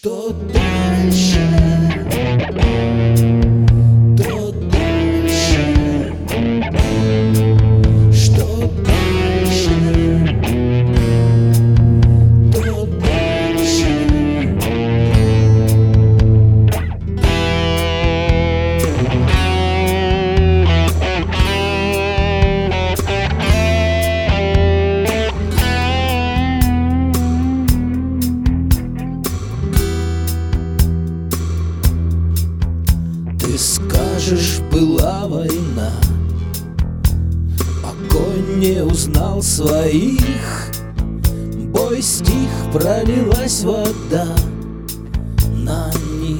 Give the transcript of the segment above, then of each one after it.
Что дальше? То дальше. Что дальше? То дальше. Ты скажешь, была война, огонь не узнал своих, бой стих, пролилась вода на них.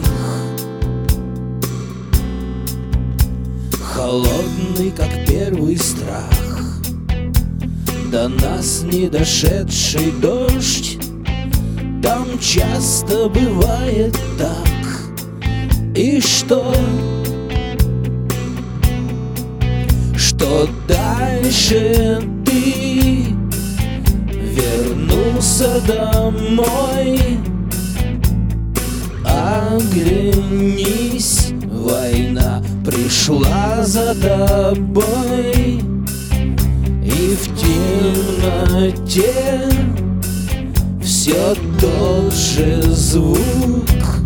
Холодный, как первый страх, до нас не дошедший дождь, там часто бывает так. И что? Что дальше ты вернулся домой? Оглянись, война пришла за тобой, и в темноте все тот же звук,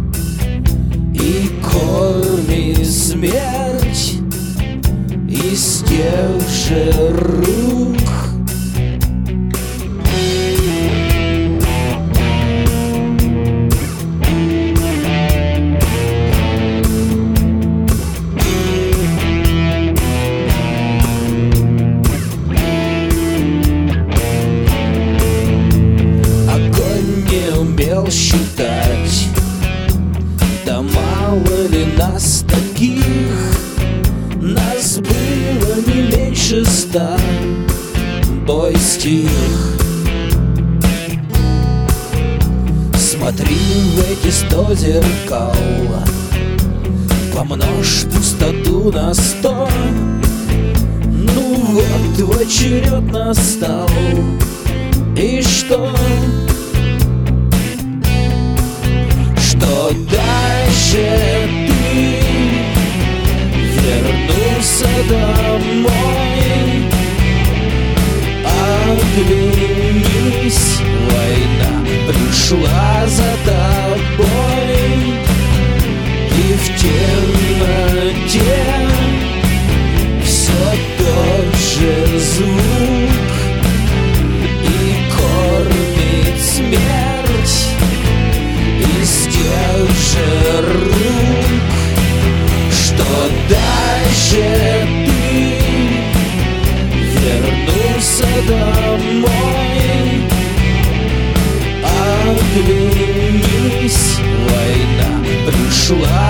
и кормит смерть из тех же рук. Огонь не умел считать, да мало ли нас таких, нас было не меньше 100, бой стих. Смотри в эти 100 зеркал, помножь пустоту на 100. Ну вот твой черед настал, и что? Что дальше ты вернулся домой? Оглянись, война пришла за тобой, и в темноте все тот же звук, и кормит смерть из тех же рук. Что дальше ты вернулся домой? Оглянись, война пришла